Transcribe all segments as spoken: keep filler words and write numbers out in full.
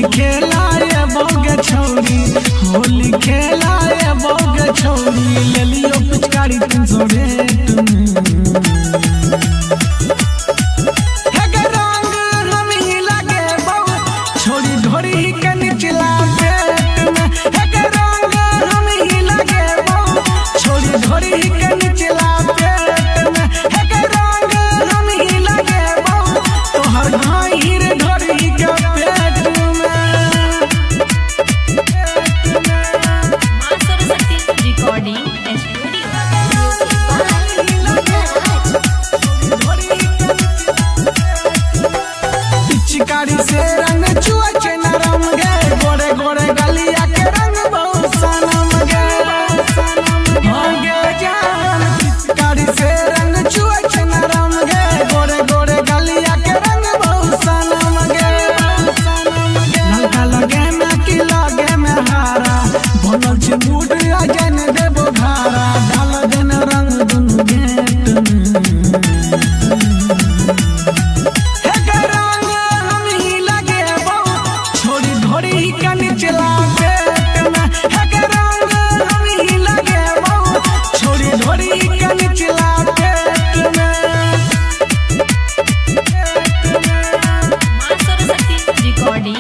खेला ये बोगे छौरी, होली खेला ये बोगे छौरी, ले लियो पिचकारी तीन सौ रेट में। छोड़ी ढोरी के निचला पेट में, रंग हम ही लगे बहु, छोड़ी ढोरी के निचला पेट में, रंग हम ही लगे बहु, तोहर घाहिर ढोरी के पेट में। रिकॉर्डिंग पिचकारी से रंग चुआ नरम गे, गोरे गोरे गलिया के रंग बहुत सनम गे, हाँ गे जान। पिचकारी से रंग चुआ नरम गे, गोरे गोरे गलिया के रंग बहुत सनम गे। ललका लगे में की लगे में हारा, बनल छे मूड अजन देबो भारा, डाल देन रंग दुनु गेट में। निचला पेट में रंग हम ही लगे बहु, छोड़ी ढोरी के निचला पेट में। रिकॉर्डिंग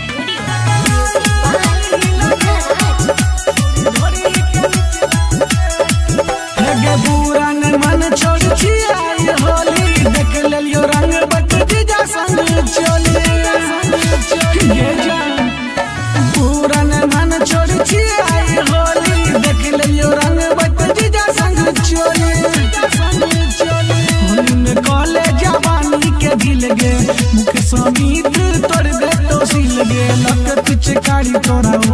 बुरा न मन छोड़ छियाई होली, देख लियो रंग बट जीजा संग चोली। ये जान पूरा न मन छोड़ छियाई होली, देख लियो रंग बट जीजा संग चोली। होली में कॉले जवानी के दिल गे, मुख समीत तोड़ दे तो सिल गे, लक पिचकारी तोरा